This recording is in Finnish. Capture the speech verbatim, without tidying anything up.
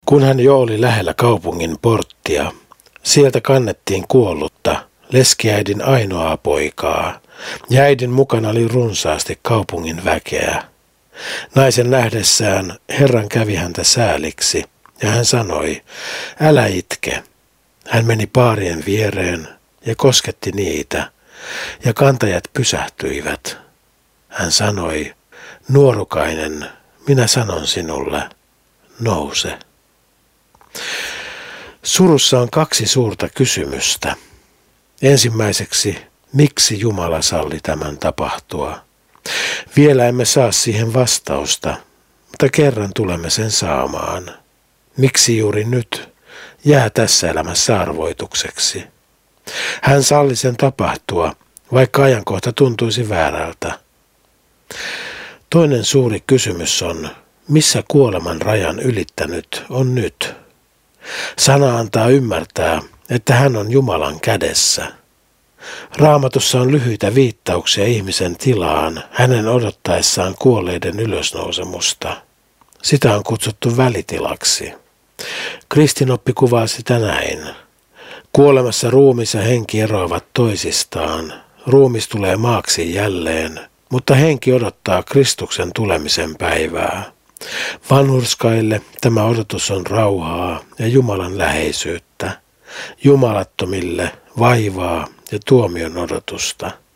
Kun hän jo oli lähellä kaupungin porttia, sieltä kannettiin kuollutta, leskiäidin ainoaa poikaa, ja äidin mukana oli runsaasti kaupungin väkeä. Naisen nähdessään Herran kävi häntä sääliksi, ja hän sanoi, älä itke. Hän meni paarien viereen ja kosketti niitä, ja kantajat pysähtyivät. Hän sanoi, nuorukainen, minä sanon sinulle, nouse. Surussa on kaksi suurta kysymystä. Ensimmäiseksi, miksi Jumala salli tämän tapahtua? Vielä emme saa siihen vastausta, mutta kerran tulemme sen saamaan. Miksi juuri nyt jää tässä elämässä arvoitukseksi? Hän salli sen tapahtua, vaikka ajankohta tuntuisi väärältä. Toinen suuri kysymys on, missä kuoleman rajan ylittänyt on nyt? Sana antaa ymmärtää, että hän on Jumalan kädessä. Raamatussa on lyhyitä viittauksia ihmisen tilaan hänen odottaessaan kuolleiden ylösnousemusta. Sitä on kutsuttu välitilaksi. Kristinoppi kuvaa sitä näin. Kuolemassa ruumis ja henki eroavat toisistaan. Ruumis tulee maaksi jälleen, mutta henki odottaa Kristuksen tulemisen päivää. Vanhurskaille tämä odotus on rauhaa ja Jumalan läheisyyttä. Jumalattomille vaivaa ja tuomion odotusta.